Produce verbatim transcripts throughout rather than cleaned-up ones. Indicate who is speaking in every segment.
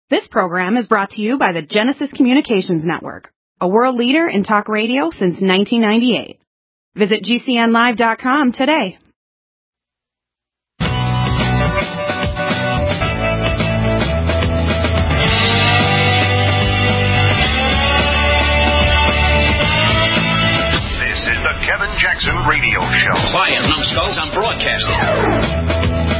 Speaker 1: This program is brought to you by the Genesis Communications Network, a world leader in talk radio since nineteen ninety-eight. Visit G C N live dot com today.
Speaker 2: This is the Kevin Jackson Radio Show.
Speaker 3: Quiet, numbskulls, I'm broadcasting.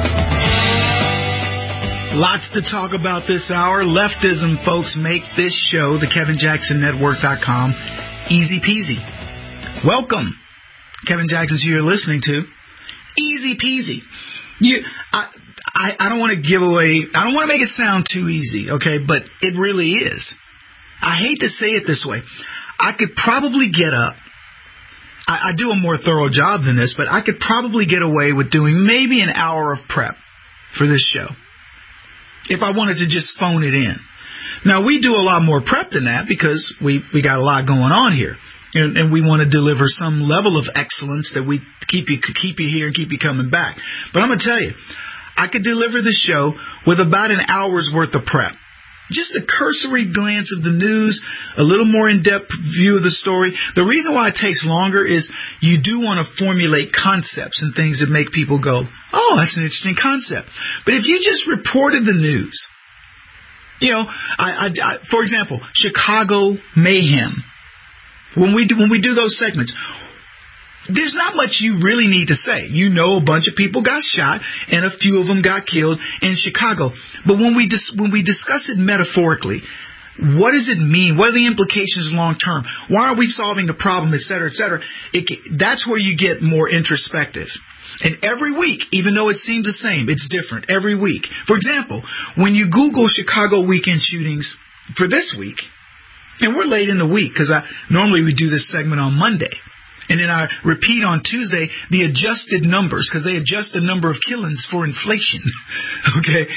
Speaker 4: Lots to talk about this hour. Leftism, folks, make this show, the Kevin Jackson Network dot com, easy peasy. Welcome, Kevin Jackson's who you're listening to. Easy peasy. You, I, I, I don't want to give away, I don't want to make it sound too easy, okay, but it really is. I hate to say it this way. I could probably get up. I, I do a more thorough job than this, but I could probably get away with doing maybe an hour of prep for this show if I wanted to just phone it in. Now, we do a lot more prep than that because we, we got a lot going on here. And, and we want to deliver some level of excellence that we keep you keep you here and keep you coming back. But I'm going to tell you, I could deliver the show with about an hour's worth of prep. Just a cursory glance of the news, a little more in-depth view of the story. The reason why it takes longer is you do want to formulate concepts and things that make people go, oh, that's an interesting concept. But if you just reported the news, you know, I, I, I, for example, Chicago mayhem. When we do, when we do those segments, there's not much you really need to say. You know, a bunch of people got shot and a few of them got killed in Chicago. But when we dis- when we discuss it metaphorically, what does it mean? What are the implications long term? Why are we solving the problem, et cetera, et cetera? It, that's where you get more introspective. And every week, even though it seems the same, it's different every week. For example, when you Google Chicago weekend shootings for this week, and we're late in the week because I normally we do this segment on Monday. And then I repeat on Tuesday the adjusted numbers because they adjust the number of killings for inflation. Okay?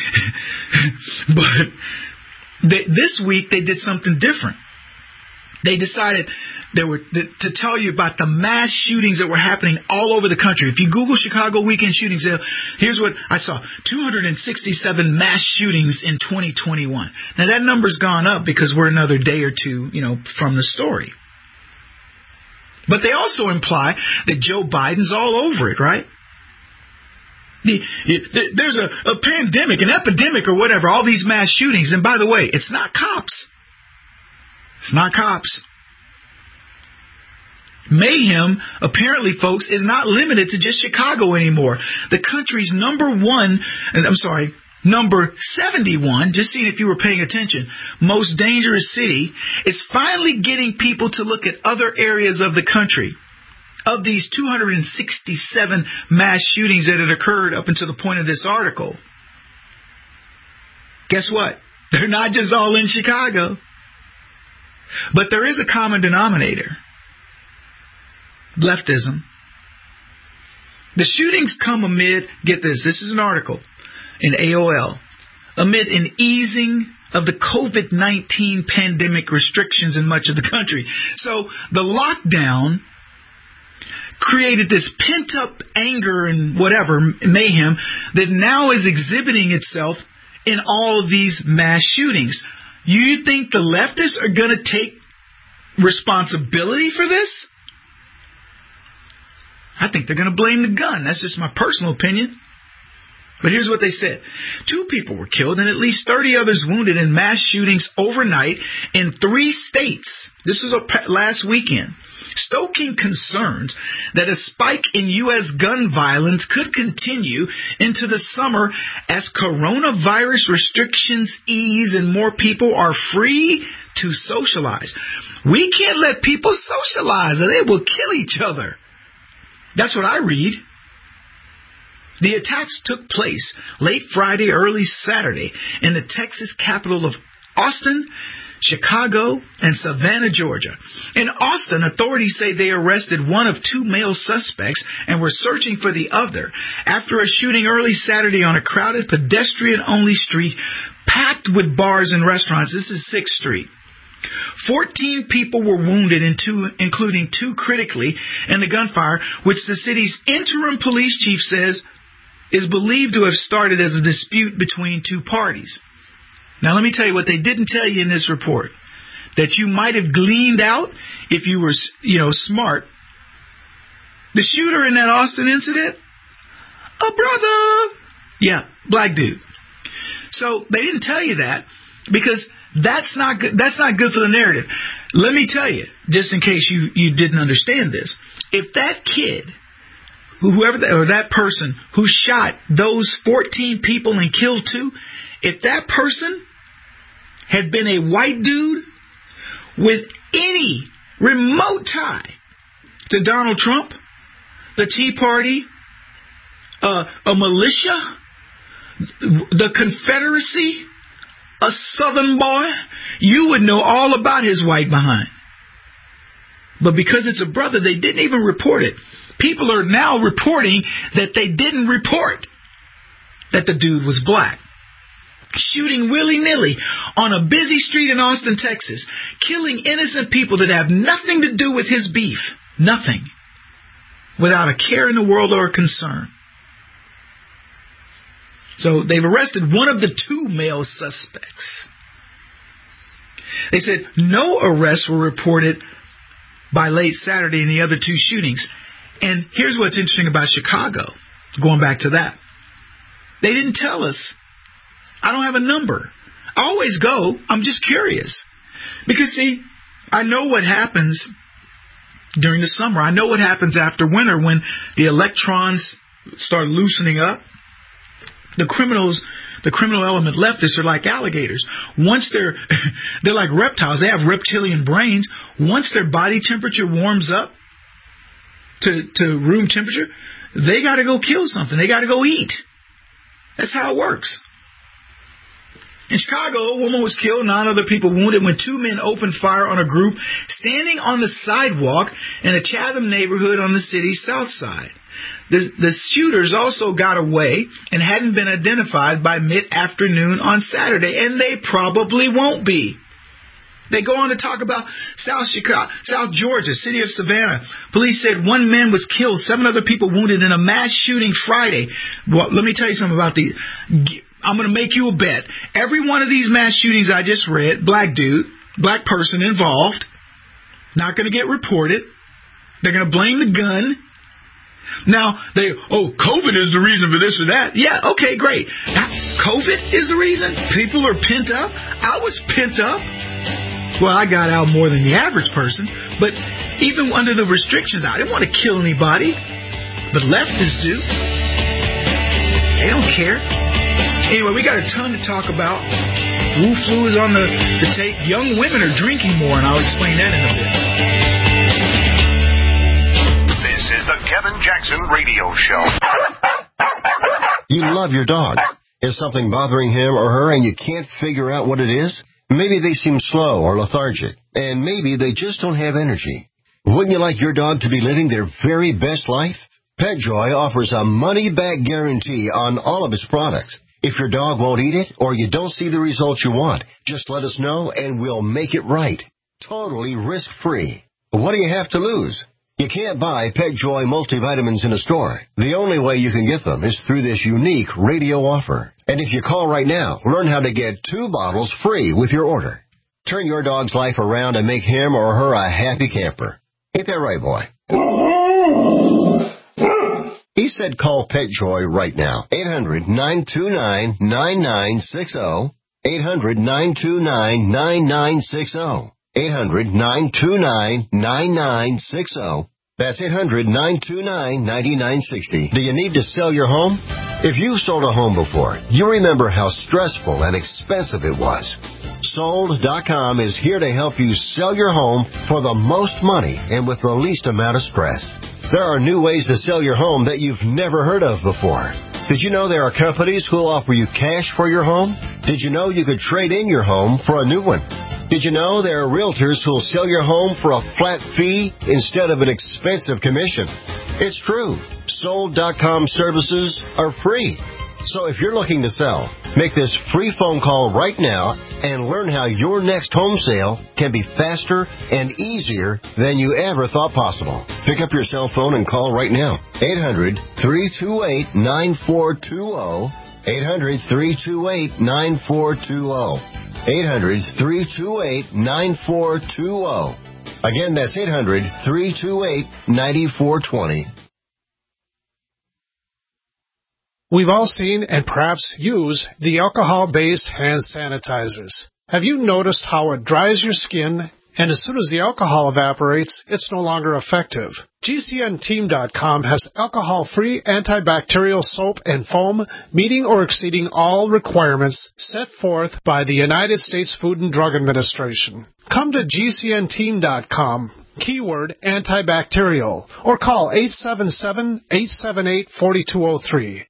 Speaker 4: But they, this week they did something different. They decided they were to tell you about the mass shootings that were happening all over the country. If you Google Chicago weekend shootings, here's what I saw. two hundred sixty-seven mass shootings in twenty twenty-one. Now that number's gone up because we're another day or two, you know, from the story. But they also imply that Joe Biden's all over it, right? The, the, there's a, a pandemic, an epidemic or whatever, all these mass shootings. And by the way, it's not cops. It's not cops. Mayhem, apparently, folks, is not limited to just Chicago anymore. The country's number one, and I'm sorry, number seventy-one, just seeing if you were paying attention, most dangerous city, is finally getting people to look at other areas of the country. Of these two hundred sixty-seven mass shootings that had occurred up until the point of this article, guess what? They're not just all in Chicago. But there is a common denominator. Leftism. The shootings come amid, get this, this is an article in A O L, amid an easing of the covid nineteen pandemic restrictions in much of the country. So the lockdown created this pent-up anger and whatever, mayhem, that now is exhibiting itself in all of these mass shootings. You think the leftists are going to take responsibility for this? I think they're going to blame the gun. That's just my personal opinion. But here's what they said. Two people were killed and at least thirty others wounded in mass shootings overnight in three states. This was a last weekend, stoking concerns that a spike in U S gun violence could continue into the summer as coronavirus restrictions ease and more people are free to socialize. We can't let people socialize or they will kill each other. That's what I read. The attacks took place late Friday, early Saturday in the Texas capital of Austin, Chicago, and Savannah, Georgia. In Austin, authorities say they arrested one of two male suspects and were searching for the other after a shooting early Saturday on a crowded pedestrian-only street packed with bars and restaurants. This is sixth street. Fourteen people were wounded, in two, including two critically, in the gunfire, which the city's interim police chief says is believed to have started as a dispute between two parties. Now, let me tell you what they didn't tell you in this report that you might have gleaned out if you were, you know, smart. The shooter in that Austin incident, a brother. Yeah, black dude. So they didn't tell you that because that's not good. That's not good for the narrative. Let me tell you, just in case you, you didn't understand this, if that kid, whoever that, or that person who shot those fourteen people and killed two, if that person had been a white dude with any remote tie to Donald Trump, the Tea Party, uh, a militia, the Confederacy, a Southern boy, you would know all about his white behind. But because it's a brother, they didn't even report it. People are now reporting that they didn't report that the dude was black. Shooting willy-nilly on a busy street in Austin, Texas. Killing innocent people that have nothing to do with his beef. Nothing. Without a care in the world or a concern. So they've arrested one of the two male suspects. They said no arrests were reported by late Saturday in the other two shootings. And here's what's interesting about Chicago. Going back to that. They didn't tell us. I don't have a number. I always go. I'm just curious. Because, see, I know what happens during the summer. I know what happens after winter when the electrons start loosening up. The criminals, the criminal element leftists are like alligators. Once they're, they're like reptiles. They have reptilian brains. Once their body temperature warms up to, to room temperature, they got to go kill something. They got to go eat. That's how it works. In Chicago, a woman was killed, nine other people wounded when two men opened fire on a group standing on the sidewalk in a Chatham neighborhood on the city's south side. The, the shooters also got away and hadn't been identified by mid-afternoon on Saturday, and they probably won't be. They go on to talk about South Chicago, South Georgia, city of Savannah. Police said one man was killed, seven other people wounded in a mass shooting Friday. Well, let me tell you something about the... I'm going to make you a bet. Every one of these mass shootings I just read, black dude, black person involved, not going to get reported. They're going to blame the gun. Now, they, oh, COVID is the reason for this or that. Yeah, okay, great. Now, COVID is the reason? People are pent up? I was pent up. Well, I got out more than the average person. But even under the restrictions, I didn't want to kill anybody. But leftists do. They don't care. Anyway, we got a ton to talk about. Wu flu is on the, the tape. Young women are drinking more, and I'll explain that in a bit.
Speaker 2: This is the Kevin Jackson Radio Show.
Speaker 5: You love your dog. Is something bothering him or her and you can't figure out what it is? Maybe they seem slow or lethargic, and maybe they just don't have energy. Wouldn't you like your dog to be living their very best life? PetJoy offers a money-back guarantee on all of its products. If your dog won't eat it or you don't see the results you want, just let us know and we'll make it right. Totally risk-free. What do you have to lose? You can't buy PetJoy multivitamins in a store. The only way you can get them is through this unique radio offer. And if you call right now, learn how to get two bottles free with your order. Turn your dog's life around and make him or her a happy camper. Ain't that right, boy? He said call PetJoy right now. eight hundred, nine two nine, nine nine six zero. eight hundred, nine two nine, nine nine six zero. eight hundred, nine two nine, nine nine six zero. That's eight hundred, nine two nine, nine nine six zero. Do you need to sell your home? If you've sold a home before, you remember how stressful and expensive it was. Sold dot com is here to help you sell your home for the most money and with the least amount of stress. There are new ways to sell your home that you've never heard of before. Did you know there are companies who will offer you cash for your home? Did you know you could trade in your home for a new one? Did you know there are realtors who will sell your home for a flat fee instead of an expensive commission? It's true. Sold dot com services are free. So if you're looking to sell, make this free phone call right now and learn how your next home sale can be faster and easier than you ever thought possible. Pick up your cell phone and call right now. eight hundred, three two eight, nine four two zero. eight hundred, three two eight, nine four two zero. eight hundred, three two eight, nine four two zero. Again, that's eight hundred, three two eight, nine four two zero.
Speaker 6: We've all seen and perhaps use the alcohol-based hand sanitizers. Have you noticed how it dries your skin, and as soon as the alcohol evaporates, it's no longer effective? G C N team dot com has alcohol-free antibacterial soap and foam meeting or exceeding all requirements set forth by the United States Food and Drug Administration. Come to G C N team dot com, keyword antibacterial, or call eight seven seven, eight seven eight, four two zero three.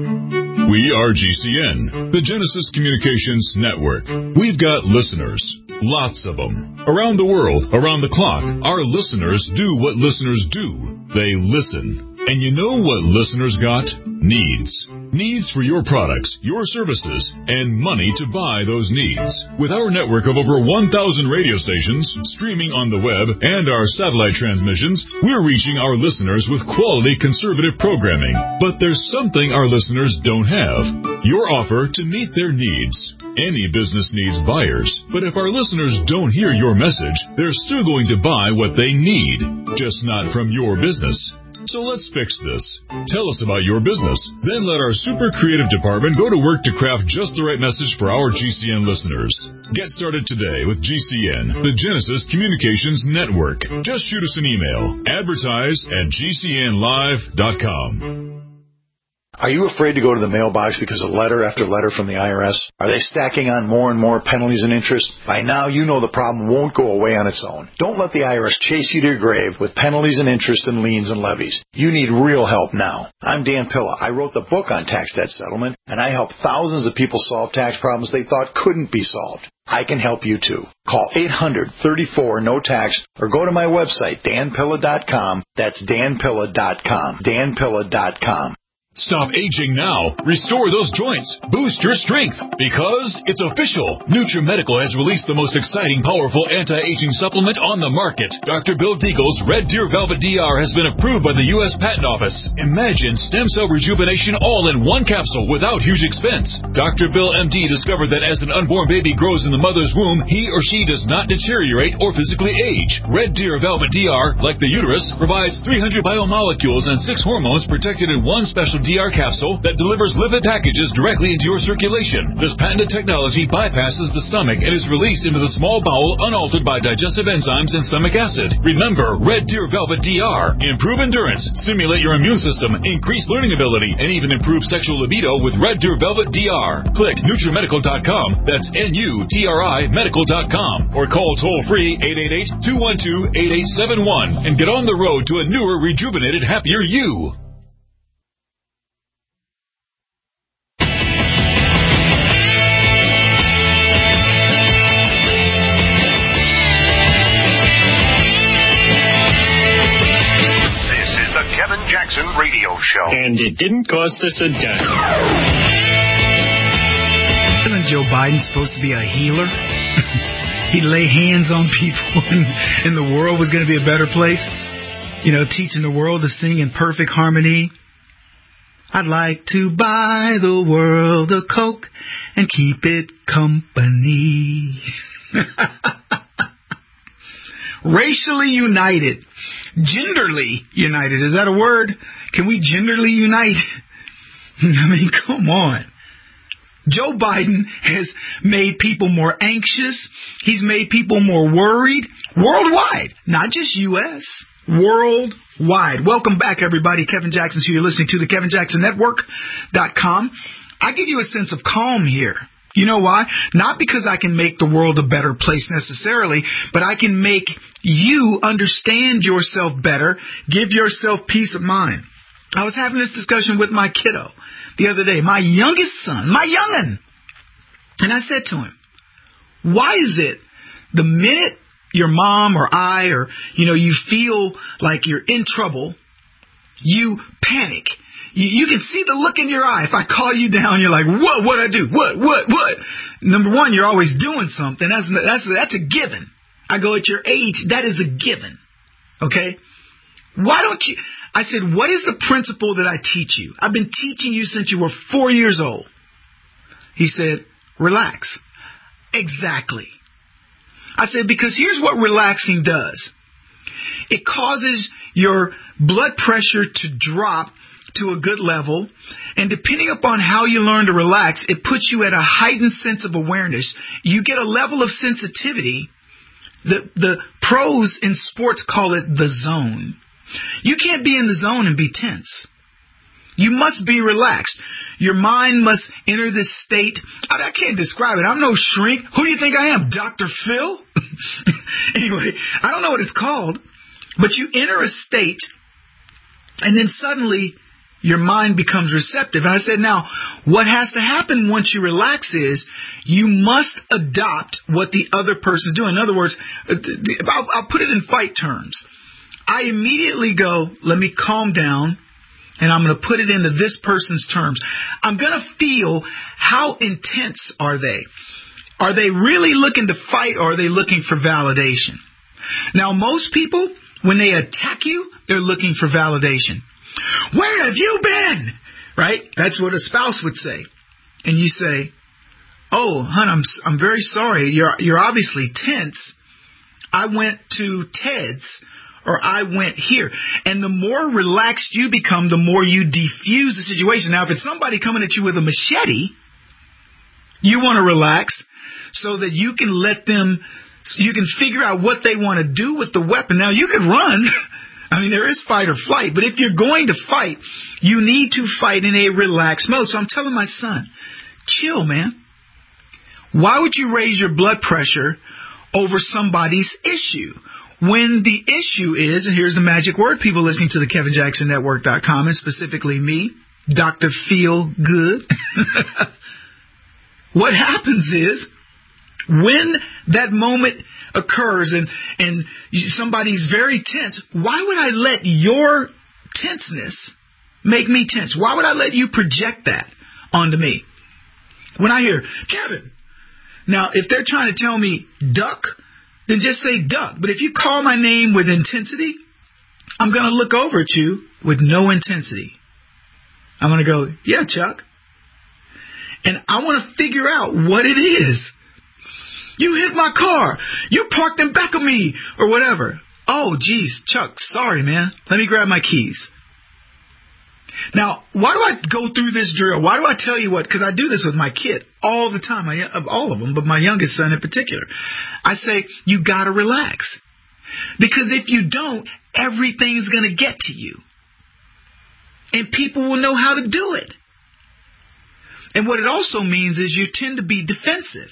Speaker 7: We are G C N, the Genesis Communications Network. We've got listeners, lots of them. Around the world, around the clock, our listeners do what listeners do. They listen. And you know what listeners got? Needs. Needs for your products, your services, and money to buy those needs. With our network of over one thousand radio stations, streaming on the web, and our satellite transmissions, we're reaching our listeners with quality conservative programming. But there's something our listeners don't have. Your offer to meet their needs. Any business needs buyers, but if our listeners don't hear your message, they're still going to buy what they need, just not from your business. So let's fix this. Tell us about your business. Then let our super creative department go to work to craft just the right message for our G C N listeners. Get started today with G C N, the Genesis Communications Network. Just shoot us an email. Advertise at G C N live dot com.
Speaker 8: Are you afraid to go to the mailbox because of letter after letter from the I R S? Are they stacking on more and more penalties and interest? By now, you know the problem won't go away on its own. Don't let the I R S chase you to your grave with penalties and interest and liens and levies. You need real help now. I'm Dan Pilla. I wrote the book on tax debt settlement, and I help thousands of people solve tax problems they thought couldn't be solved. I can help you too. Call eight hundred, thirty-four, no tax or go to my website, dan pilla dot com. That's dan pilla dot com. dan pilla dot com.
Speaker 7: Stop aging now. Restore those joints. Boost your strength. Because it's official. NutriMedical has released the most exciting, powerful anti-aging supplement on the market. Doctor Bill Deagle's Red Deer Velvet D R has been approved by the U S Patent Office. Imagine stem cell rejuvenation all in one capsule without huge expense. Doctor Bill M D discovered that as an unborn baby grows in the mother's womb, he or she does not deteriorate or physically age. Red Deer Velvet D R, like the uterus, provides three hundred biomolecules and six hormones protected in one special D R capsule that delivers lipid packages directly into your circulation. This patented technology bypasses the stomach and is released into the small bowel unaltered by digestive enzymes and stomach acid. Remember, Red Deer Velvet D R. Improve endurance, stimulate your immune system, increase learning ability, and even improve sexual libido with Red Deer Velvet D R. Click NutriMedical dot com. That's N U T R I medical dot com. Or call toll-free eight eight eight, two one two, eight eight seven one and get on the road to a newer, rejuvenated, happier you.
Speaker 2: Jackson Radio Show.
Speaker 9: And it didn't cost us a dime.
Speaker 4: Isn't Joe Biden supposed to be a healer? He'd lay hands on people and, and the world was going to be a better place. You know, teaching the world to sing in perfect harmony. I'd like to buy the world a Coke and keep it company. Racially united. Genderly united. Is that a word? Can we genderly unite? I mean, come on. Joe Biden has made people more anxious. He's made people more worried. Worldwide. Not just U S Worldwide. Welcome back, everybody. Kevin Jackson. So you're listening to the Kevin Jackson Network dot com. I give you a sense of calm here. You know why? Not because I can make the world a better place necessarily, but I can make you understand yourself better, give yourself peace of mind. I was having this discussion with my kiddo the other day, my youngest son, my young'un. And I said to him, why is it the minute your mom or I or, you know, you feel like you're in trouble, you panic? You, you can see the look in your eye. If I call you down, you're like, what, what'd I do? What, what, what? Number one, you're always doing something. That's, that's, that's a given. I go, at your age, that is a given. Okay? Why don't you, I said, what is the principle that I teach you? I've been teaching you since you were four years old. He said, relax. Exactly. I said, because here's what relaxing does. It causes your blood pressure to drop to a good level, and depending upon how you learn to relax, it puts you at a heightened sense of awareness. You get a level of sensitivity. The, the pros in sports call it the zone. You can't be in the zone and be tense. You must be relaxed. Your mind must enter this state. I, I can't describe it. I'm no shrink. Who do you think I am, Doctor Phil? Anyway, I don't know what it's called, but you enter a state, and then suddenly your mind becomes receptive. And I said, now, what has to happen once you relax is you must adopt what the other person's doing. In other words, I'll, I'll put it in fight terms. I immediately go, let me calm down, and I'm going to put it into this person's terms. I'm going to feel how intense are they. Are they really looking to fight, or are they looking for validation? Now, most people, when they attack you, they're looking for validation. Where have you been? Right? That's what a spouse would say. And you say, oh, hon, I'm I'm very sorry. You're you're obviously tense. I went to Ted's, or I went here. And the more relaxed you become, the more you defuse the situation. Now, if it's somebody coming at you with a machete, you want to relax so that you can let them, you can figure out what they want to do with the weapon. Now, you could run. I mean, there is fight or flight, but if you're going to fight, you need to fight in a relaxed mode. So I'm telling my son, chill, man. Why would you raise your blood pressure over somebody's issue? When the issue is, and here's the magic word, people listening to the Kevin Jackson Network dot com, and specifically me, Doctor Feel Good. What happens is, when that moment occurs and, and somebody's very tense, why would I let your tenseness make me tense? Why would I let you project that onto me? When I hear, Kevin, now if they're trying to tell me duck, then just say duck. But if you call my name with intensity, I'm going to look over at you with no intensity. I'm going to go, yeah, Chuck. And I want to figure out what it is. You hit my car. You parked in back of me, or whatever. Oh, geez, Chuck, sorry, man. Let me grab my keys. Now, why do I go through this drill? Why do I tell you what? Because I do this with my kid all the time, I, of all of them, but my youngest son in particular. I say, you got to relax. Because if you don't, everything's going to get to you. And people will know how to do it. And what it also means is you tend to be defensive.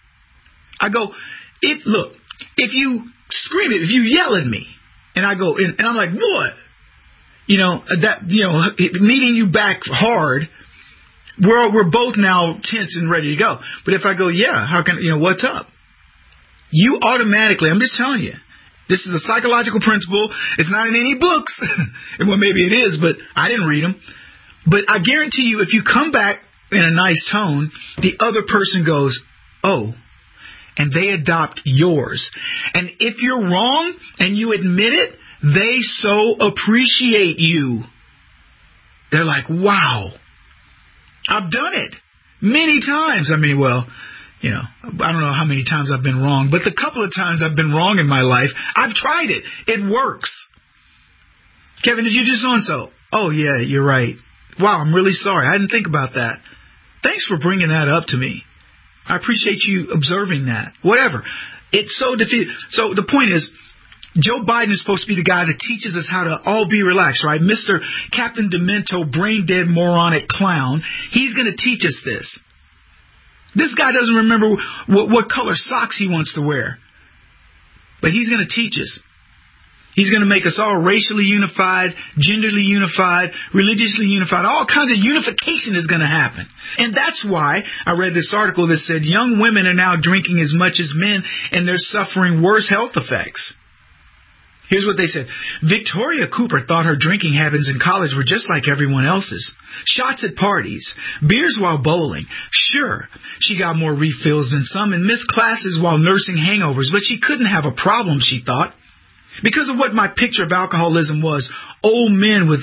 Speaker 4: I go, if look, if you scream it, if you yell at me, and I go, and, and I'm like, what? You know, that, you know, meeting you back hard, we're we're both now tense and ready to go. But if I go, yeah, how can, you know, what's up? You automatically, I'm just telling you, this is a psychological principle. It's not in any books. Well, maybe it is, but I didn't read them. But I guarantee you, if you come back in a nice tone, the other person goes, oh, and they adopt yours. And if you're wrong and you admit it, they so appreciate you. They're like, wow, I've done it many times. I mean, well, you know, I don't know how many times I've been wrong, but the couple of times I've been wrong in my life, I've tried it. It works. Kevin, did you do so-and-so? Oh, yeah, you're right. Wow, I'm really sorry. I didn't think about that. Thanks for bringing that up to me. I appreciate you observing that. Whatever. It's so defeated. So the point is, Joe Biden is supposed to be the guy that teaches us how to all be relaxed, right? Mister Captain Demento, brain-dead, moronic clown. He's going to teach us this. This guy doesn't remember what, what color socks he wants to wear. But he's going to teach us. He's going to make us all racially unified, genderly unified, religiously unified. All kinds of unification is going to happen. And that's why I read this article that said young women are now drinking as much as men and they're suffering worse health effects. Here's what they said. Victoria Cooper thought her drinking habits in college were just like everyone else's. Shots at parties, beers while bowling. Sure, she got more refills than some and missed classes while nursing hangovers, but she couldn't have a problem, she thought. Because of what my picture of alcoholism was, old men with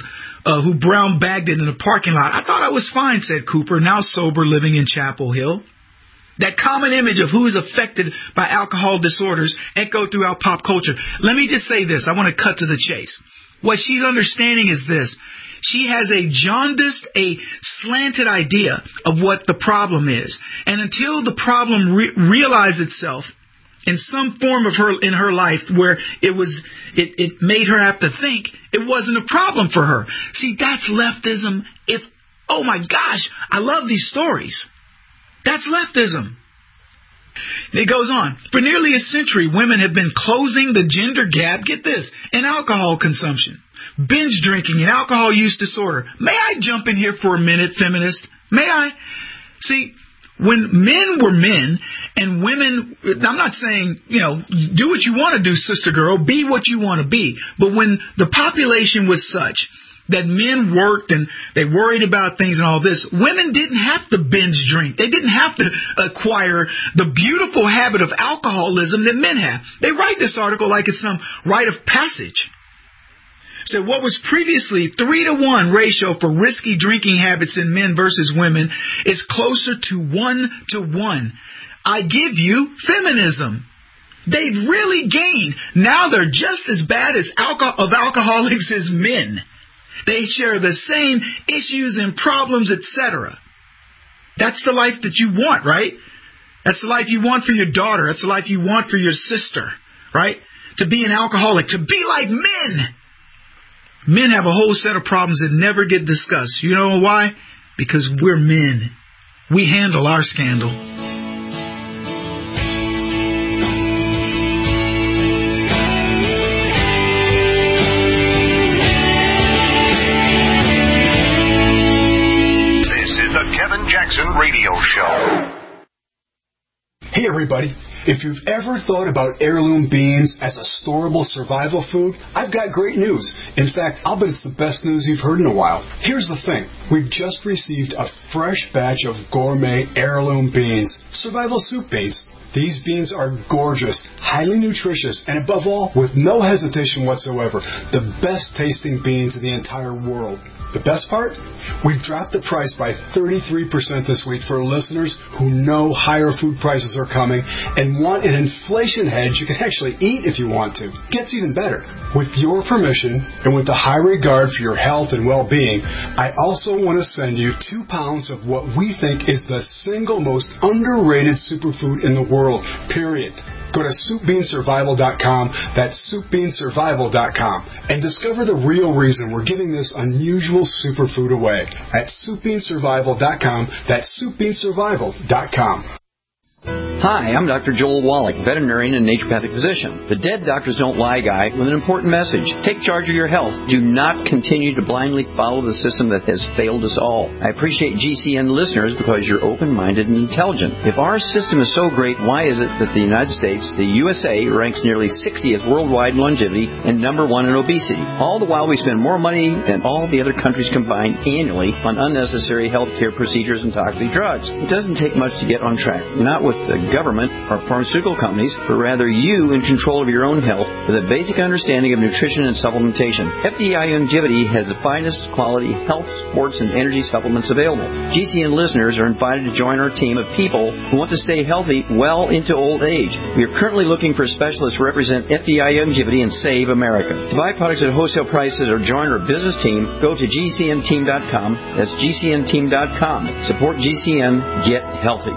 Speaker 4: uh, who brown bagged it in the parking lot. I thought I was fine, said Cooper, now sober, living in Chapel Hill. That common image of who is affected by alcohol disorders echoed throughout pop culture. Let me just say this. I want to cut to the chase. What she's understanding is this. She has a jaundiced, a slanted idea of what the problem is. And until the problem re- realized itself in some form of her in her life where it was it, it made her have to think, it wasn't a problem for her. See, that's leftism. If oh my gosh, I love these stories. That's leftism. It goes on. For nearly a century, women have been closing the gender gap, get this, in alcohol consumption, binge drinking, and alcohol use disorder. May I jump in here for a minute, feminist? May I? See, when men were men and women, I'm not saying, you know, do what you want to do, sister girl, be what you want to be. But when the population was such that men worked and they worried about things and all this, women didn't have to binge drink. They didn't have to acquire the beautiful habit of alcoholism that men have. They write this article like it's some rite of passage. So what was previously three to one ratio for risky drinking habits in men versus women is closer to one to one. I give you feminism. They've really gained. Now they're just as bad as alcohol, of alcoholics as men. They share the same issues and problems, et cetera. That's the life that you want, right? That's the life you want for your daughter. That's the life you want for your sister, right? To be an alcoholic, to be like men. Men have a whole set of problems that never get discussed. You know why? Because we're men. We handle our scandal.
Speaker 2: Kevin Jackson Radio Show.
Speaker 10: Hey everybody, if you've ever thought about heirloom beans as a storable survival food, I've got great news. In fact, I'll bet it's the best news you've heard in a while. Here's the thing. We've just received a fresh batch of gourmet heirloom beans, survival soup beans. These beans are gorgeous, highly nutritious, and above all, with no hesitation whatsoever, the best tasting beans in the entire world. The best part? We've dropped the price by thirty-three percent this week for listeners who know higher food prices are coming and want an inflation hedge you can actually eat if you want to. Gets even better. With your permission and with the high regard for your health and well-being, I also want to send you two pounds of what we think is the single most underrated superfood in the world, period. Go to soup bean survival dot com, that's soup bean survival dot com, and discover the real reason we're giving this unusual superfood away at soup bean survival dot com, that's soup bean survival dot com.
Speaker 11: Hi, I'm Doctor Joel Wallach, veterinarian and naturopathic physician. The Dead Doctors Don't Lie guy with an important message. Take charge of your health. Do not continue to blindly follow the system that has failed us all. I appreciate G C N listeners because you're open-minded and intelligent. If our system is so great, why is it that the United States, the U S A, ranks nearly sixtieth worldwide in longevity and number one in obesity? All the while we spend more money than all the other countries combined annually on unnecessary healthcare procedures and toxic drugs. It doesn't take much to get on track. Not with the government or pharmaceutical companies, but rather you in control of your own health with a basic understanding of nutrition and supplementation. F D I Longevity has the finest quality health, sports, and energy supplements available. G C N listeners are invited to join our team of people who want to stay healthy well into old age. We are currently looking for specialists to represent F D I Longevity and Save America. To buy products at wholesale prices or join our business team, go to G C N team dot com. That's G C N team dot com. Support G C N. Get healthy.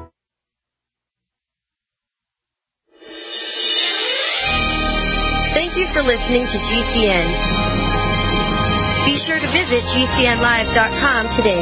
Speaker 12: Thank you for listening to G C N. Be sure to visit G C N live dot com today.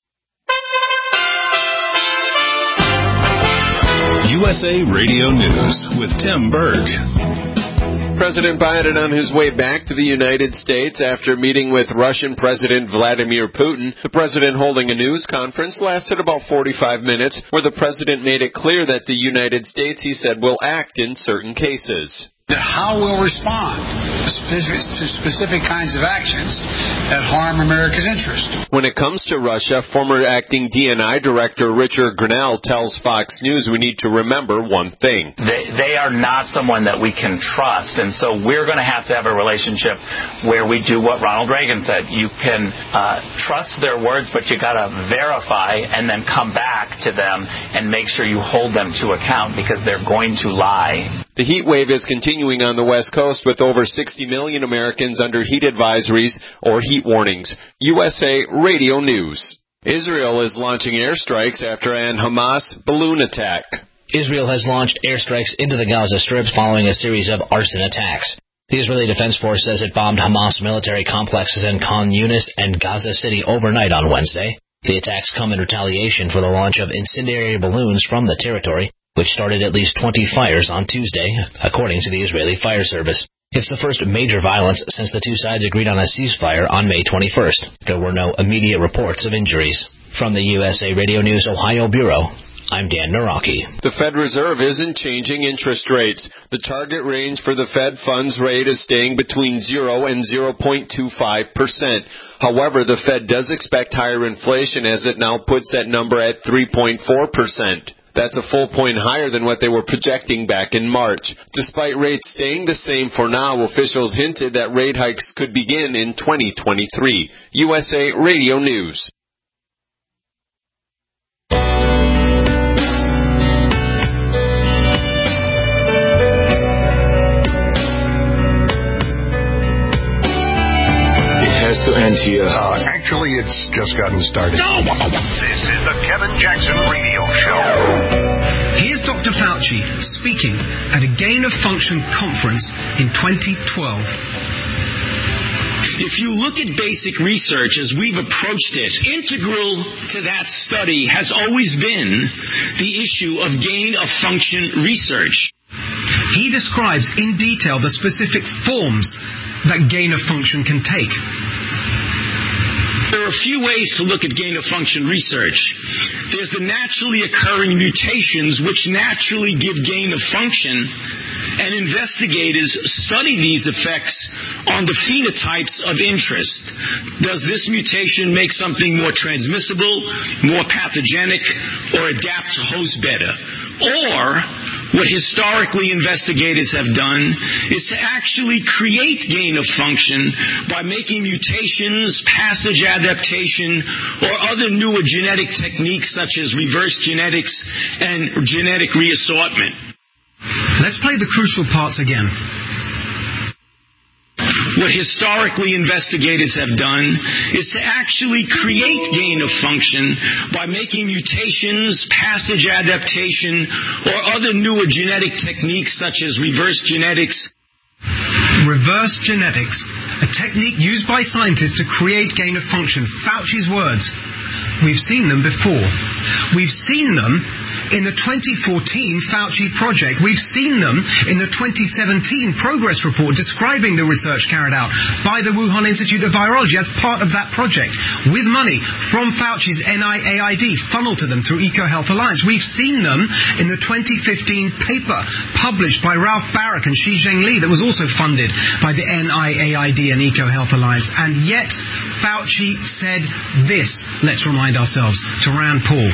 Speaker 7: U S A Radio News with Tim Berg.
Speaker 13: President Biden on his way back to the United States after meeting with Russian President Vladimir Putin. The president holding a news conference lasted about forty-five minutes, where the president made it clear that the United States, he said, will act in certain cases.
Speaker 14: How we'll respond to specific, to specific kinds of actions that harm America's interest.
Speaker 13: When it comes to Russia, former acting D N I Director Richard Grenell tells Fox News we need to remember one thing.
Speaker 15: They, they are not someone that we can trust, and so we're going to have to have a relationship where we do what Ronald Reagan said. You can uh, trust their words, but you got to verify and then come back to them and make sure you hold them to account because they're going to lie.
Speaker 13: The heat wave is continuing on the West Coast with over sixty million Americans under heat advisories or heat warnings. U S A Radio News. Israel is launching airstrikes after an Hamas balloon attack.
Speaker 16: Israel has launched airstrikes into the Gaza Strip following a series of arson attacks. The Israeli Defense Force says it bombed Hamas military complexes in Khan Yunis and Gaza City overnight on Wednesday. The attacks come in retaliation for the launch of incendiary balloons from the territory, which started at least twenty fires on Tuesday, according to the Israeli Fire Service. It's the first major violence since the two sides agreed on a ceasefire on May twenty-first. There were no immediate reports of injuries. From the U S A Radio News Ohio Bureau, I'm Dan Naraki.
Speaker 13: The Fed Reserve isn't changing interest rates. The target range for the Fed funds rate is staying between zero and zero point two five percent. However, the Fed does expect higher inflation as it now puts that number at three point four percent. That's a full point higher than what they were projecting back in March. Despite rates staying the same for now, officials hinted that rate hikes could begin in twenty twenty-three. U S A Radio News.
Speaker 2: Has to end here. Uh, actually, it's just gotten started.
Speaker 3: No!
Speaker 2: This is the Kevin Jackson Radio Show.
Speaker 17: Here's Doctor Fauci speaking at a Gain of Function conference in twenty twelve.
Speaker 3: If you look at basic research as we've approached it, integral to that study has always been the issue of gain of function research.
Speaker 17: He describes in detail the specific forms that gain of function can take.
Speaker 3: There are a few ways to look at gain-of-function research. There's the naturally occurring mutations which naturally give gain of function, and investigators study these effects on the phenotypes of interest. Does this mutation make something more transmissible, more pathogenic, or adapt to host better? Or, what historically investigators have done is to actually create gain of function by making mutations, passage adaptation, or other newer genetic techniques such as reverse genetics and genetic reassortment.
Speaker 17: Let's play the crucial parts again.
Speaker 3: What historically investigators have done is to actually create gain of function by making mutations, passage adaptation, or other newer genetic techniques such as reverse genetics.
Speaker 17: Reverse genetics, a technique used by scientists to create gain of function. Fauci's words. We've seen them before. We've seen them in the twenty fourteen Fauci project. We've seen them in the twenty seventeen progress report describing the research carried out by the Wuhan Institute of Virology as part of that project, with money from Fauci's N I A I D funneled to them through EcoHealth Alliance. We've seen them in the twenty fifteen paper published by Ralph Baric and Shi Zhengli that was also funded by the N I A I D and EcoHealth Alliance. And yet, Fauci said this, let's remind ourselves, to Rand Paul.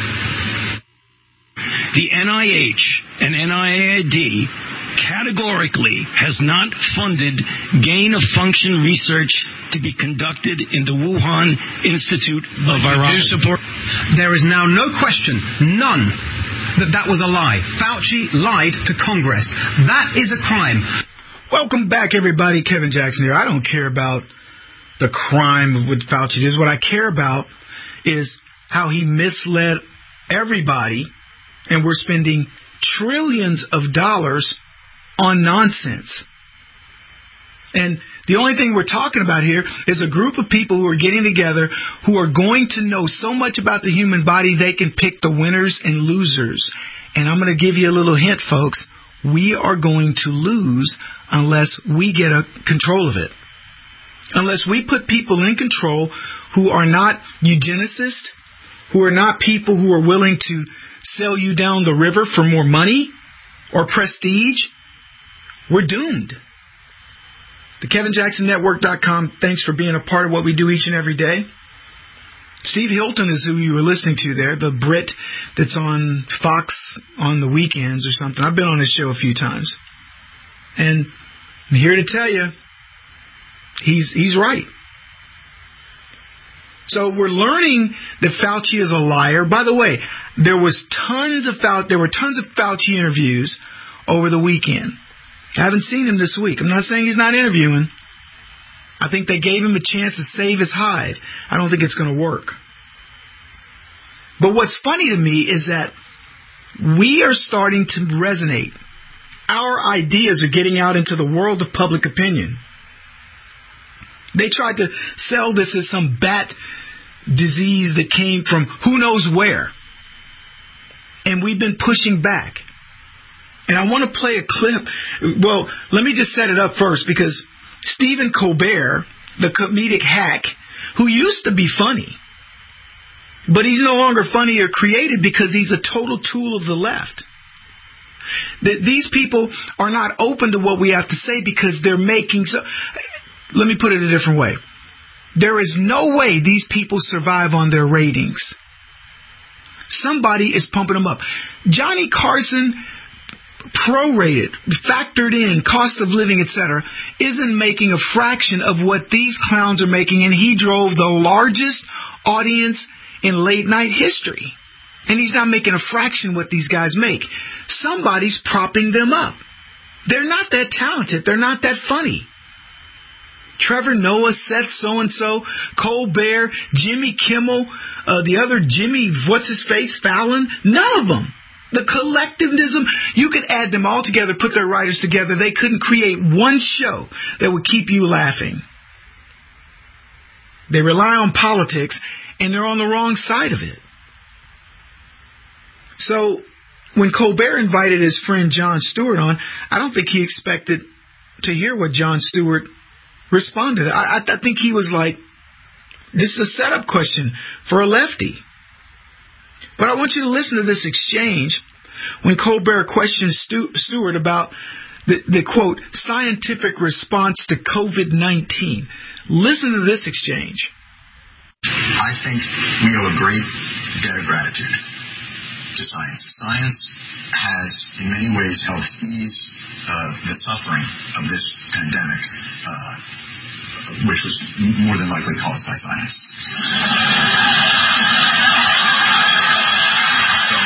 Speaker 3: The N I H and N I A I D categorically has not funded gain-of-function research to be conducted in the Wuhan Institute of Virology.
Speaker 17: There is now no question, none, that that was a lie. Fauci lied to Congress. That is a crime.
Speaker 4: Welcome back, everybody. Kevin Jackson here. I don't care about the crime with Fauci. This is what I care about is how he misled everybody, and we're spending trillions of dollars on nonsense. And the only thing we're talking about here is a group of people who are getting together who are going to know so much about the human body they can pick the winners and losers. And I'm going to give you a little hint, folks. We are going to lose unless we get a control of it. Unless we put people in control who are not eugenicists, who are not people who are willing to sell you down the river for more money or prestige we're doomed. The Kevin Jackson Network dot com, thanks for being a part of what we do each and every day. Steve Hilton is who you were listening to there, the Brit that's on Fox on the weekends or something. I've been on his show a few times. And I'm here to tell you, he's he's right. So we're learning that Fauci is a liar. By the way, there was tons of Fauci, there were tons of Fauci interviews over the weekend. I haven't seen him this week. I'm not saying he's not interviewing. I think they gave him a chance to save his hide. I don't think it's going to work. But what's funny to me is that we are starting to resonate. Our ideas are getting out into the world of public opinion. They tried to sell this as some bat disease that came from who knows where. And we've been pushing back. And I want to play a clip. Well, let me just set it up first, because Stephen Colbert, the comedic hack, who used to be funny, but he's no longer funny or creative because he's a total tool of the left. That these people are not open to what we have to say because they're making... So, let me put it a different way. There is no way these people survive on their ratings. Somebody is pumping them up. Johnny Carson, prorated, factored in, cost of living, et cetera, isn't making a fraction of what these clowns are making, and he drove the largest audience in late night history. And he's not making a fraction what these guys make. Somebody's propping them up. They're not that talented. They're not that funny. Trevor Noah, Seth so-and-so, Colbert, Jimmy Kimmel, uh, the other Jimmy, what's-his-face, Fallon, none of them. The collectivism, you could add them all together, put their writers together. They couldn't create one show that would keep you laughing. They rely on politics, and they're on the wrong side of it. So when Colbert invited his friend Jon Stewart on, I don't think he expected to hear what Jon Stewart responded. I, I think he was like, this is a setup question for a lefty. But I want you to listen to this exchange when Colbert questions Stu- Stewart about the, the, quote, scientific response to COVID nineteen. Listen to this exchange.
Speaker 18: I think we owe a great debt of gratitude to science. Science has, in many ways, helped ease uh, the suffering of this pandemic, uh, which was more than likely caused by science. So,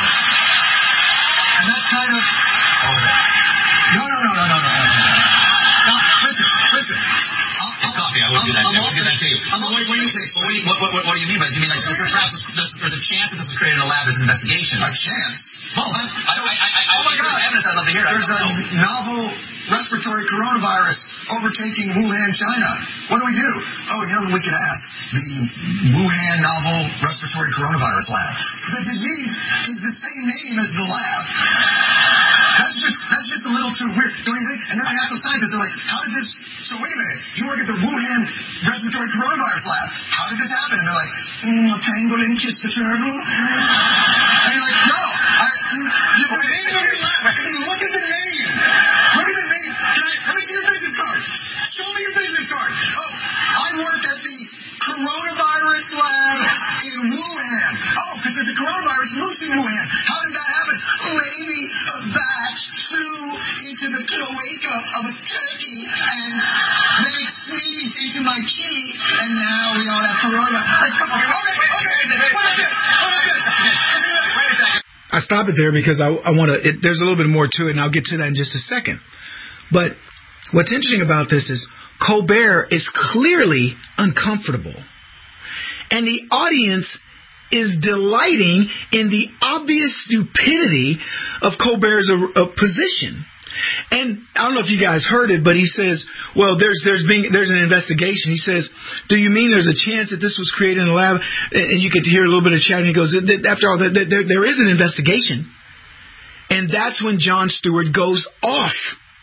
Speaker 18: and that's kind of... Oh, no, no, no, no, no, no, no. No, listen, listen.
Speaker 19: It's coffee. I would do that. I would do that to you.
Speaker 18: I'm what, what, do you
Speaker 19: what, do you, what, what, what do you mean by? Do you mean like there's, perhaps there's, there's a chance that this was created in a lab? There's an investigation.
Speaker 18: A chance?
Speaker 19: Oh, I, I, I, I,
Speaker 18: oh my God!
Speaker 19: Evidence. I'd love to hear it.
Speaker 18: There's a novel respiratory coronavirus overtaking Wuhan, China. What do we do? Oh, you know what we could ask? The Wuhan novel respiratory coronavirus lab. The disease is the same name as the lab. That's just that's just a little too weird, don't you think? And then I ask the scientists, they're like, how did this... So wait a minute, you work at the Wuhan respiratory coronavirus lab. How did this happen? And they're like, mm, a pangolin kissed a turtle. And you're like, no, I, you, you, the name of your lab. I mean, look at the name. Look at the name. Can I, let me see your business card. Show me your business card. Oh, I work at the coronavirus lab in Wuhan. Oh, because there's a coronavirus loose in Wuhan. How did that happen? Maybe a bat flew into the cloaca of a turkey and then it sneezed into my cheek, and now we all have coronavirus. Okay, okay, okay. What is this? What is this? Wait a second.
Speaker 4: I stop it there because I, I want to. There's a little bit more to it, and I'll get to that in just a second. But what's interesting about this is Colbert is clearly uncomfortable, and the audience is delighting in the obvious stupidity of Colbert's uh, position. And I don't know if you guys heard it, but he says, well, there's there's being there's an investigation. He says, do you mean there's a chance that this was created in a lab? And you could hear a little bit of chat, and he goes, after all, there, there, there is an investigation. And that's when Jon Stewart goes off.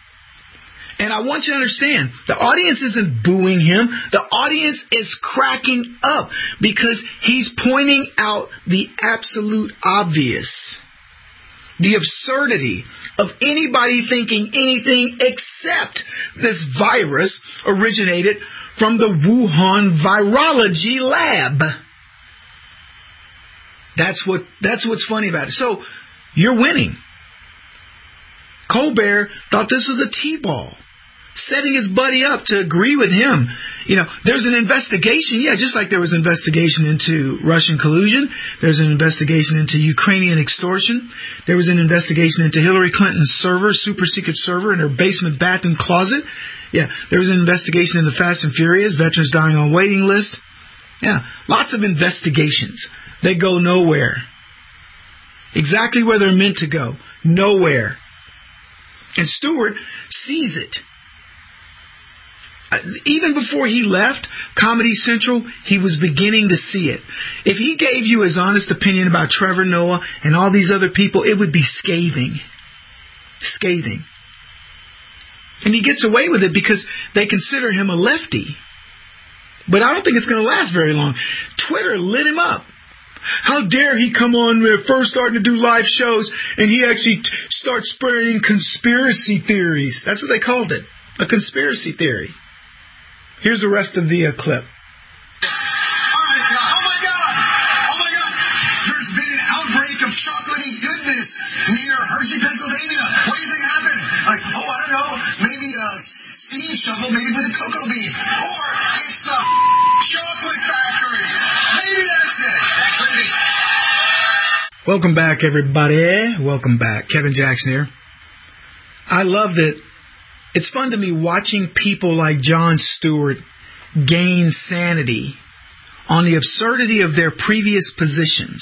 Speaker 4: And I want you to understand, the audience isn't booing him. The audience is cracking up because he's pointing out the absolute obvious. the absurdity of anybody thinking anything except this virus originated from the Wuhan Virology Lab. That's what, that's what's funny about it. So, you're winning. Colbert thought this was a T-ball, setting his buddy up to agree with him. You know, there's an investigation, yeah, just like there was an investigation into Russian collusion. There's an investigation into Ukrainian extortion. There was an investigation into Hillary Clinton's server, super secret server in her basement bathroom closet. Yeah, there was an investigation into Fast and Furious, veterans dying on waiting list. Yeah, lots of investigations. They go nowhere. Exactly where they're meant to go. Nowhere. And Stewart sees it. Even before he left Comedy Central, he was beginning to see it. If he gave you his honest opinion about Trevor Noah and all these other people, it would be scathing. Scathing. And he gets away with it because they consider him a lefty. But I don't think it's going to last very long. Twitter lit him up. How dare he come on first starting to do live shows and he actually t- starts spreading conspiracy theories. That's what they called it. A conspiracy theory. Here's the rest of the uh, clip.
Speaker 18: Oh my God. Oh my God. Oh my God. There's been an outbreak of chocolatey goodness near Hershey, Pennsylvania. What do you think happened? Like, oh, I don't know. Maybe a steam shovel made with a cocoa bean. Or it's a chocolate factory. Maybe that's it. That could be.
Speaker 4: Welcome back, everybody. Welcome back. Kevin Jackson here. I love that. It's fun to me watching people like Jon Stewart gain sanity on the absurdity of their previous positions.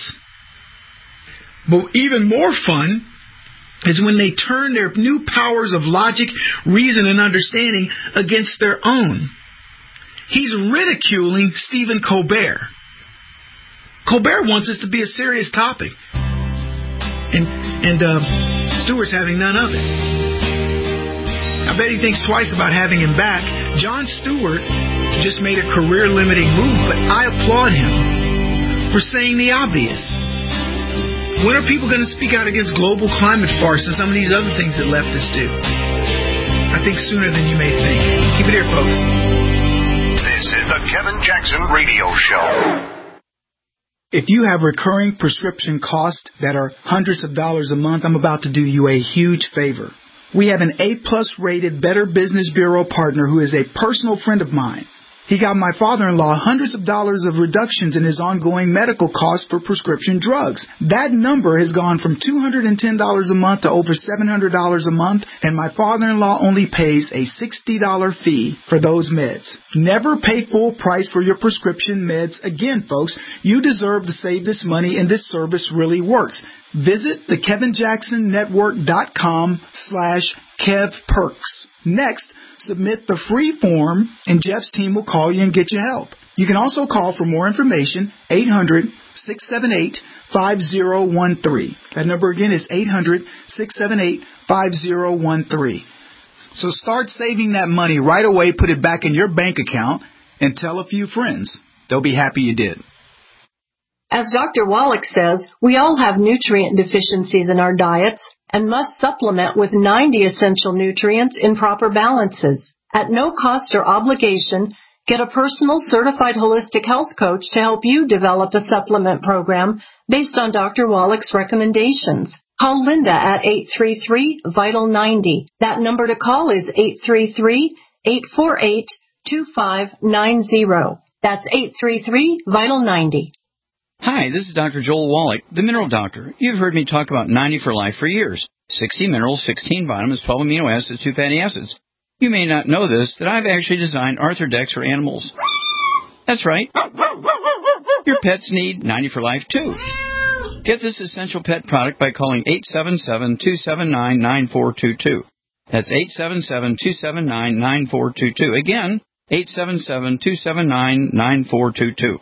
Speaker 4: But even more fun is when they turn their new powers of logic, reason, and understanding against their own. He's ridiculing Stephen Colbert. Colbert wants this to be a serious topic. And, and uh, Stewart's having none of it. I bet he thinks twice about having him back. Jon Stewart just made a career-limiting move, but I applaud him for saying the obvious. When are people going to speak out against global climate farce and some of these other things that leftists do? I think sooner than you may think. Keep it here, folks.
Speaker 2: This is the Kevin Jackson Radio Show.
Speaker 4: If you have recurring prescription costs that are hundreds of dollars a month, I'm about to do you a huge favor. We have an A-plus rated Better Business Bureau partner who is a personal friend of mine. He got my father-in-law hundreds of dollars of reductions in his ongoing medical costs for prescription drugs. That number has gone from two hundred ten dollars a month to over seven hundred dollars a month, and my father-in-law only pays a sixty dollars fee for those meds. Never pay full price for your prescription meds again, folks. You deserve to save this money, and this service really works. Visit the Kevin Jackson Network dot com slash Kev Perks. Next, submit the free form, and Jeff's team will call you and get you help. You can also call for more information, eight hundred, six seven eight, five zero one three. That number again is eight hundred, six seven eight, five zero one three. So start saving that money right away, put it back in your bank account, and tell a few friends. They'll be happy you did.
Speaker 20: As Doctor Wallach says, we all have nutrient deficiencies in our diets and must supplement with ninety essential nutrients in proper balances. At no cost or obligation, get a personal certified holistic health coach to help you develop a supplement program based on Doctor Wallach's recommendations. Call Linda at eight three three, vital ninety. That number to call is eight three three, eight four eight, two five nine zero. That's eight three three, vital ninety.
Speaker 11: Hi, this is Doctor Joel Wallach, the Mineral Doctor. You've heard me talk about ninety for Life for years. sixty minerals, sixteen vitamins, twelve amino acids, two fatty acids. You may not know this, that I've actually designed Arthrodex for animals. That's right. Your pets need ninety for Life, too. Get this essential pet product by calling eight seven seven, two seven nine, nine four two two. That's eight seven seven, two seven nine, nine four two two. Again, eight seven seven, two seven nine, nine four two two.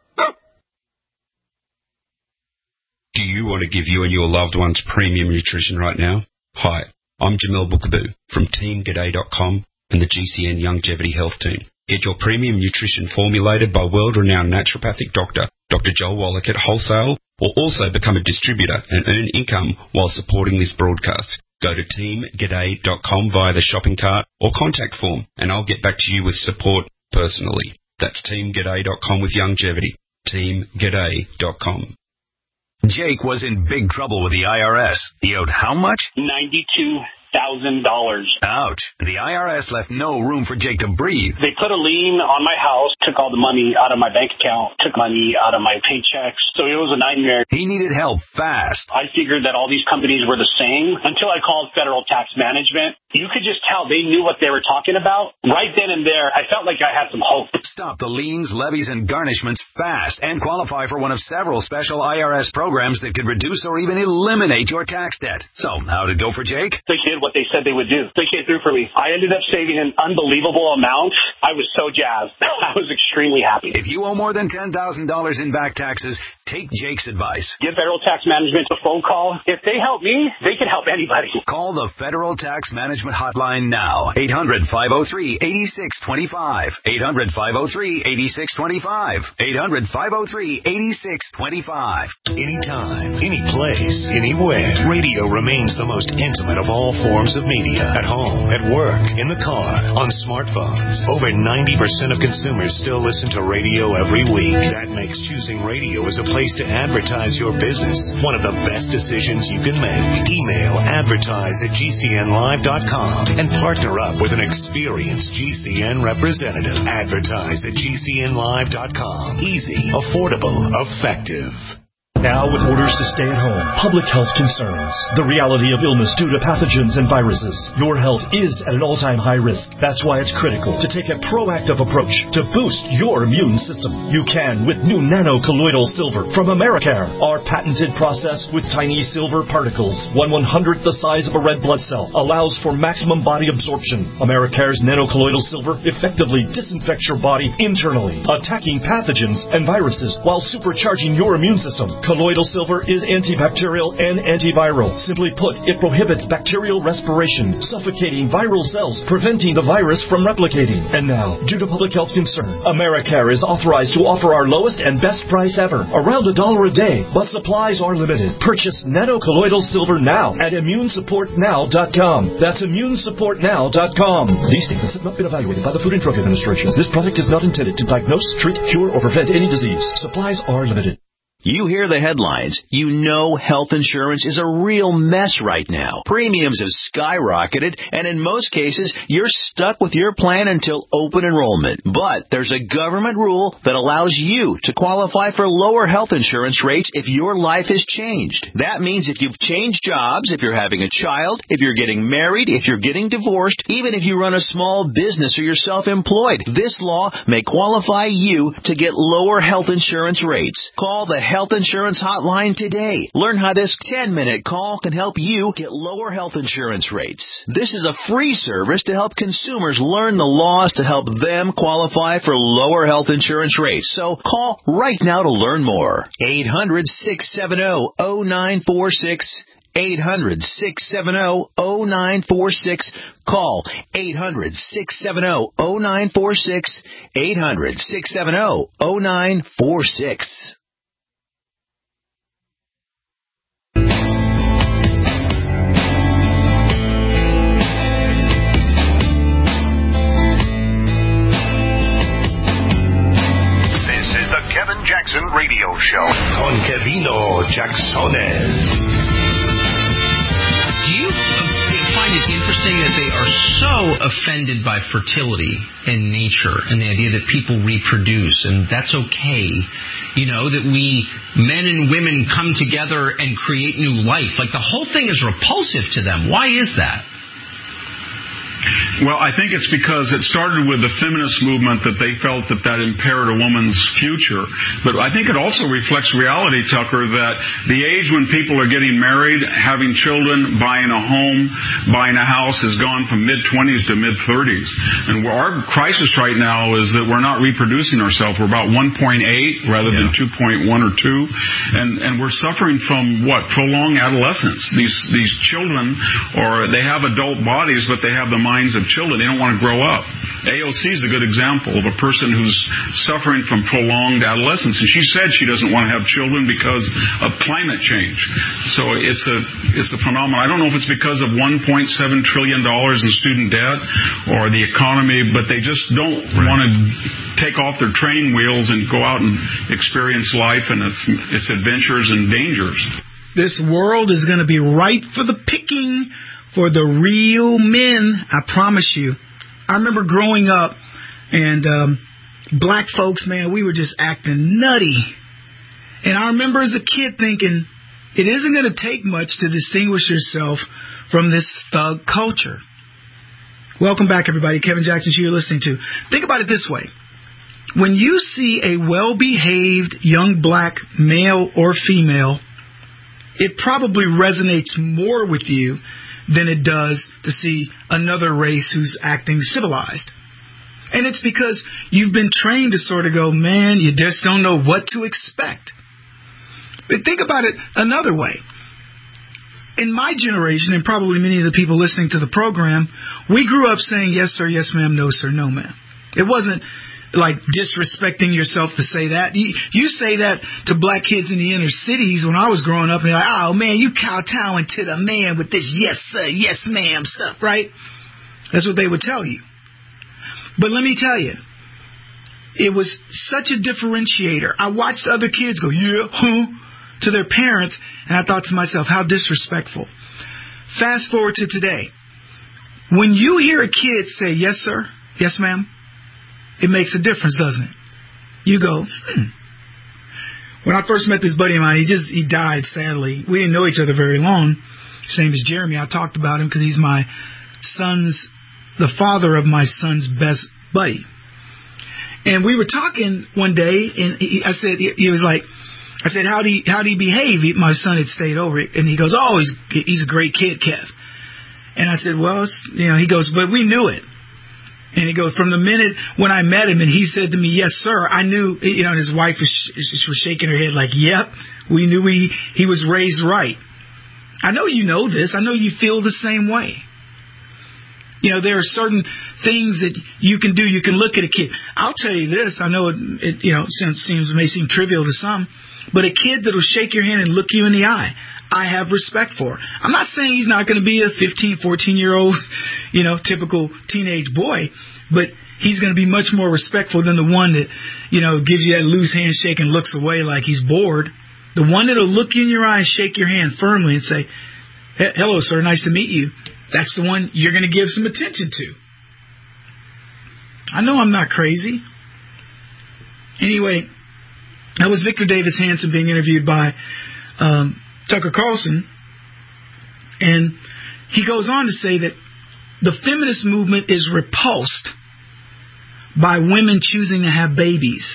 Speaker 21: Do you want to give you and your loved ones premium nutrition right now? Hi, I'm Jamel Bookaboo from team g'day dot com and the G C N Longevity Health Team. Get your premium nutrition formulated by world-renowned naturopathic doctor, Doctor Joel Wallach at wholesale or also become a distributor and earn income while supporting this broadcast. Go to team g'day dot com via the shopping cart or contact form, and I'll get back to you with support personally. That's team g'day dot com with Youngevity. team g'day dot com.
Speaker 1: Jake was in big trouble with the I R S. He owed how much?
Speaker 22: ninety-two thousand dollars.
Speaker 1: Ouch. The I R S left no room for Jake to breathe.
Speaker 22: They put a lien on my house, took all the money out of my bank account, took money out of my paychecks. So it was a nightmare.
Speaker 1: He needed help fast.
Speaker 22: I figured that all these companies were the same until I called Federal Tax Management. You could just tell they knew what they were talking about. Right then and there, I felt like I had some hope.
Speaker 1: Stop the liens, levies, and garnishments fast and qualify for one of several special I R S programs that could reduce or even eliminate your tax debt. So, how'd it go for Jake?
Speaker 22: They did what they said they would do. They came through for me. I ended up saving an unbelievable amount. I was so jazzed. I was extremely happy.
Speaker 1: If you owe more than ten thousand dollars in back taxes, take Jake's advice.
Speaker 22: Give Federal Tax Management a phone call. If they help me, they can help anybody.
Speaker 1: Call the Federal Tax Management Hotline now. eight hundred, five oh three, eight six two five. eight hundred, five oh three, eight six two five. eight hundred, five oh three, eight six two five.
Speaker 2: Anytime, any place, anywhere. Radio remains the most intimate of all forms of media. At home, at work, in the car, on smartphones. Over ninety percent of consumers still listen to radio every week. That makes choosing radio as a place to advertise your business one of the best decisions you can make. Email advertise at g c n live dot com and partner up with an experienced G C N representative. Advertise at g c n live dot com. Easy, affordable, effective.
Speaker 23: Now with orders to stay at home, public health concerns, the reality of illness due to pathogens and viruses, your health is at an all-time high risk. That's why it's critical to take a proactive approach to boost your immune system. You can with new nano-colloidal silver from Americare. Our patented process with tiny silver particles, one one-hundredth the size of a red blood cell, allows for maximum body absorption. Americare's nano-colloidal silver effectively disinfects your body internally, attacking pathogens and viruses while supercharging your immune system. Colloidal silver is antibacterial and antiviral. Simply put, it prohibits bacterial respiration, suffocating viral cells, preventing the virus from replicating. And now, due to public health concern, Americare is authorized to offer our lowest and best price ever, around a dollar a day, but supplies are limited. Purchase nano-colloidal silver now at immune support now dot com. That's immune support now dot com. These statements have not been evaluated by the Food and Drug Administration. This product is not intended to diagnose, treat, cure, or prevent any disease. Supplies are limited.
Speaker 24: You hear the headlines. You know health insurance is a real mess right now. Premiums have skyrocketed, and in most cases, you're stuck with your plan until open enrollment. But there's a government rule that allows you to qualify for lower health insurance rates if your life has changed. That means if you've changed jobs, if you're having a child, if you're getting married, if you're getting divorced, even if you run a small business or you're self-employed, this law may qualify you to get lower health insurance rates. Call the Health Insurance Hotline today. Learn how this ten-minute call can help you get lower health insurance rates. This is a free service to help consumers learn the laws to help them qualify for lower health insurance rates. So call right now to learn more. eight hundred, six seven zero, zero nine four six. eight hundred, six seven zero, zero nine four six. Call eight hundred, six seven zero, zero nine four six. eight hundred, six seven zero, zero nine four six.
Speaker 2: Kevin Jackson Radio Show. Con Kevino Jacksones.
Speaker 25: Do you find it interesting that they are so offended by fertility in nature and the idea that people reproduce and that's okay? You know, that we, men and women, come together and create new life. Like the whole thing is repulsive to them. Why is that?
Speaker 26: Well, I think it's because it started with the feminist movement that they felt that that impaired a woman's future. But I think it also reflects reality, Tucker, that the age when people are getting married, having children, buying a home, buying a house has gone from mid-twenties to mid-thirties. And our crisis right now is that we're not reproducing ourselves. We're about one point eight rather yeah. than two point one or two. And, and we're suffering from, what, prolonged adolescence. These, these children, or they have adult bodies, but they have the minds of children. They don't want to grow up. A O C is a good example of a person who's suffering from prolonged adolescence, and she said she doesn't want to have children because of climate change. So it's a it's a phenomenon. I don't know if it's because of one point seven trillion dollars in student debt or the economy, but they just don't right. want to take off their training wheels and go out and experience life and its its adventures and dangers.
Speaker 4: This world is going to be ripe for the picking for the real men, I promise you. I remember growing up, and um, black folks, man, we were just acting nutty. And I remember as a kid thinking, it isn't going to take much to distinguish yourself from this thug culture. Welcome back, everybody. Kevin Jackson, you're listening to. Think about it this way. When you see a well-behaved young black male or female, it probably resonates more with you than it does to see another race who's acting civilized. And it's because you've been trained to sort of go, man, you just don't know what to expect. But think about it another way. In my generation, and probably many of the people listening to the program, we grew up saying, yes, sir, yes, ma'am, no, sir, no, ma'am. It wasn't like disrespecting yourself to say that. You, you say that to black kids in the inner cities when I was growing up, and they're like, oh, man, you kowtowing to the man with this yes, sir, yes, ma'am stuff, right? That's what they would tell you. But let me tell you, it was such a differentiator. I watched other kids go, yeah, huh, to their parents, and I thought to myself, how disrespectful. Fast forward to today. When you hear a kid say, yes, sir, yes, ma'am, it makes a difference, doesn't it? You go, hmm. When I first met this buddy of mine, he just he died, sadly. We didn't know each other very long. His name is Jeremy. I talked about him because he's my son's, the father of my son's best buddy. And we were talking one day, and he, I said, he, he was like, I said, how'd he, how'd he behave? He, my son had stayed over, and he goes, oh, he's, he's a great kid, Kev. And I said, well, it's, you know, he goes, but we knew it. And he goes, from the minute when I met him and he said to me, yes, sir, I knew, you know, and his wife was, was shaking her head like, yep, we knew he, he was raised right. I know you know this. I know you feel the same way. You know, there are certain things that you can do. You can look at a kid. I'll tell you this. I know it, it you know, seems, seems, may seem trivial to some, but a kid that will shake your hand and look you in the eye, I have respect for. I'm not saying he's not going to be a fifteen, fourteen-year-old, you know, typical teenage boy, but he's going to be much more respectful than the one that, you know, gives you that loose handshake and looks away like he's bored. The one that will look you in your eye and shake your hand firmly and say, hello, sir, nice to meet you. That's the one you're going to give some attention to. I know I'm not crazy. Anyway, that was Victor Davis Hanson being interviewed by um, Tucker Carlson. And he goes on to say that the feminist movement is repulsed by women choosing to have babies.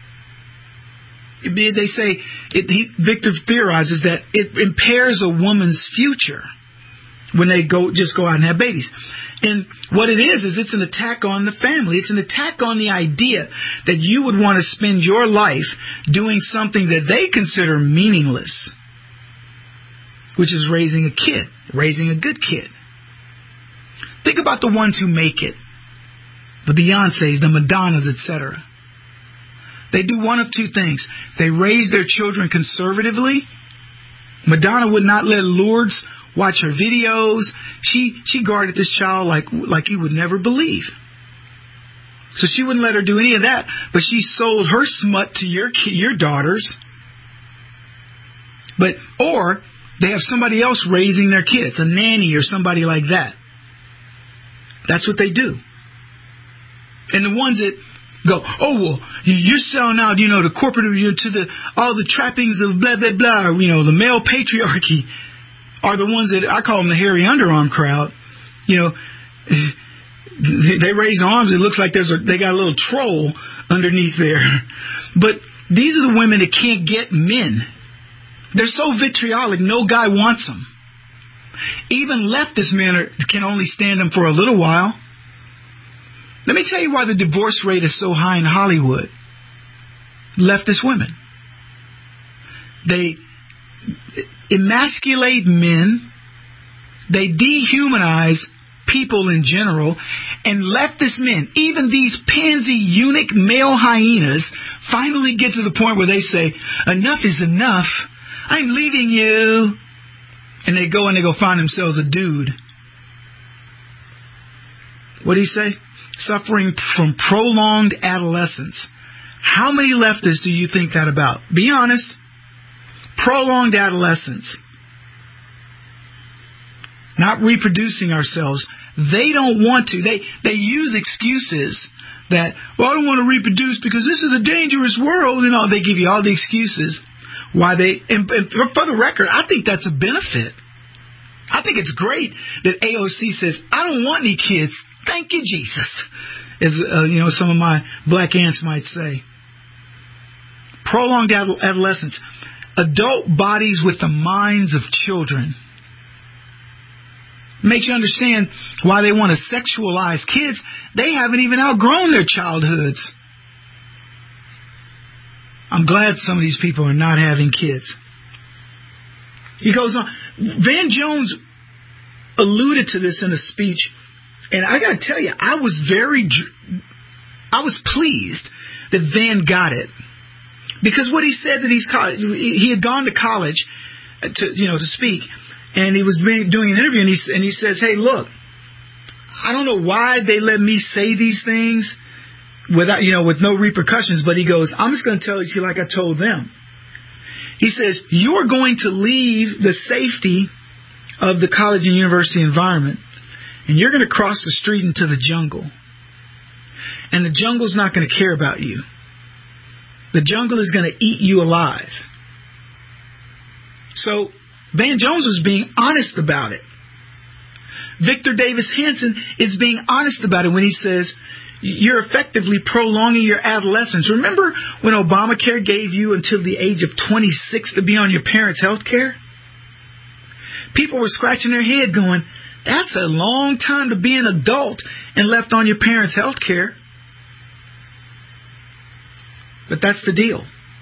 Speaker 4: They say, it, he, Victor theorizes that it impairs a woman's future when they go just go out and have babies. And what it is, is it's an attack on the family. It's an attack on the idea that you would want to spend your life doing something that they consider meaningless, which is raising a kid, raising a good kid. Think about the ones who make it, the Beyoncés, the Madonnas, et cetera. They do one of two things. They raise their children conservatively. Madonna would not let Lourdes watch her videos. She she guarded this child like like you would never believe. So she wouldn't let her do any of that. But she sold her smut to your your daughters. But or they have somebody else raising their kids, a nanny or somebody like that. That's what they do. And the ones that go, oh, well, you're selling out, you know, the corporate, you know, to the all the trappings of blah, blah, blah, you know, the male patriarchy, are the ones that I call them the hairy underarm crowd. You know, they raise arms. It looks like there's a, they got a little troll underneath there. But these are the women that can't get men. They're so vitriolic, no guy wants them. Even leftist men are, can only stand them for a little while. Let me tell you why the divorce rate is so high in Hollywood. Leftist women. They emasculate men. They dehumanize people in general. And leftist men, even these pansy eunuch male hyenas, finally get to the point where they say, enough is enough. I'm leaving you. And they go and they go find themselves a dude. What do you say? Suffering from prolonged adolescence. How many leftists do you think that about? Be honest. Prolonged adolescence. Not reproducing ourselves. They don't want to. They they use excuses that, well, I don't want to reproduce because this is a dangerous world. You know, they give you all the excuses why they, and, and for the record, I think that's a benefit. I think it's great that A O C says, I don't want any kids. Thank you, Jesus. As uh, you know, some of my black aunts might say. Prolonged adolescence. Adult bodies with the minds of children. Makes you understand why they want to sexualize kids. They haven't even outgrown their childhoods. I'm glad some of these people are not having kids. He goes on. Van Jones alluded to this in a speech, and I got to tell you, I was very, I was pleased that Van got it, because what he said that he's he had gone to college to you know to speak, and he was doing an interview, and he and he says, hey, look, I don't know why they let me say these things without you know with no repercussions, but he goes, I'm just going to tell you like I told them. He says, you're going to leave the safety of the college and university environment, and you're going to cross the street into the jungle. And the jungle's not going to care about you. The jungle is going to eat you alive. So Van Jones was being honest about it. Victor Davis Hanson is being honest about it when he says, you're effectively prolonging your adolescence. Remember when Obamacare gave you until the age of twenty-six to be on your parents' health care? People were scratching their head going, that's a long time to be an adult and left on your parents' health care. But that's the deal.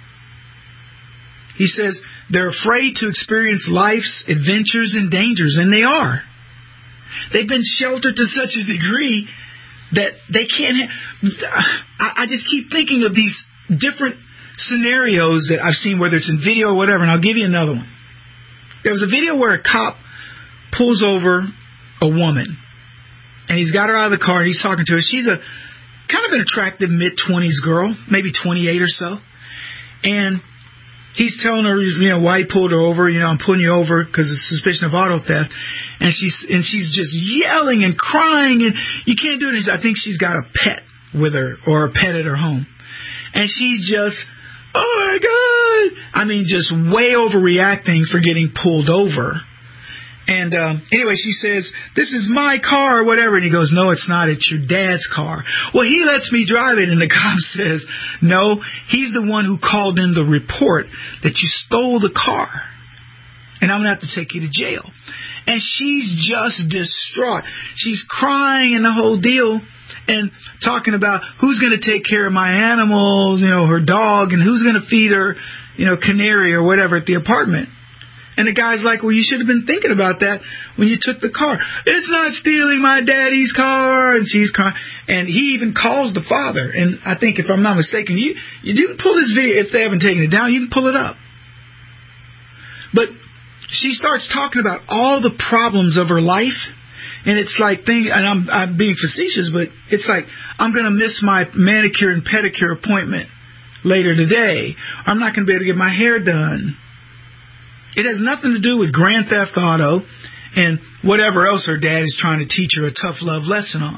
Speaker 4: He says they're afraid to experience life's adventures and dangers, and they are. They've been sheltered to such a degree that they can't have, I just keep thinking of these different scenarios that I've seen, whether it's in video or whatever, and I'll give you another one. There was a video where a cop pulls over a woman, and he's got her out of the car, and he's talking to her. She's a kind of an attractive mid-twenties girl, maybe twenty-eight or so, and he's telling her, you know, why he pulled her over. You know, I'm pulling you over because of suspicion of auto theft. And she's and she's just yelling and crying, and you can't do it. I think she's got a pet with her or a pet at her home. And she's just, oh, my God. I mean, just way overreacting for getting pulled over. And um, anyway, she says, this is my car or whatever. And he goes, no, it's not. It's your dad's car. Well, he lets me drive it. And the cop says, no, he's the one who called in the report that you stole the car. And I'm going to have to take you to jail. And she's just distraught. She's crying and the whole deal. And talking about who's going to take care of my animals, you know, her dog, and who's going to feed her, you know, canary or whatever at the apartment. And the guy's like, well, you should have been thinking about that when you took the car. It's not stealing my daddy's car. And she's crying. And he even calls the father. And I think, if I'm not mistaken, you, you can pull this video. If they haven't taken it down, you can pull it up. But she starts talking about all the problems of her life. And it's like, thing, and I'm, I'm being facetious, but it's like, I'm going to miss my manicure and pedicure appointment later today. I'm not going to be able to get my hair done. It has nothing to do with Grand Theft Auto and whatever else her dad is trying to teach her a tough love lesson on.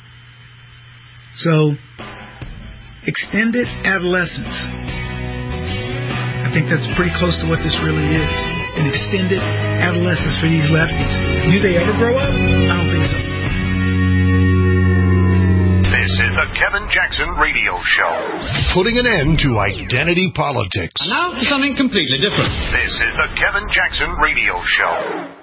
Speaker 4: So, extended adolescence. I think that's pretty close to what this really is. An extended adolescence for these lefties. Do they ever grow up? I don't think so.
Speaker 2: This is the Kevin Jackson Radio Show. Putting an end to identity politics.
Speaker 5: And now for something completely different.
Speaker 2: This is the Kevin Jackson Radio Show.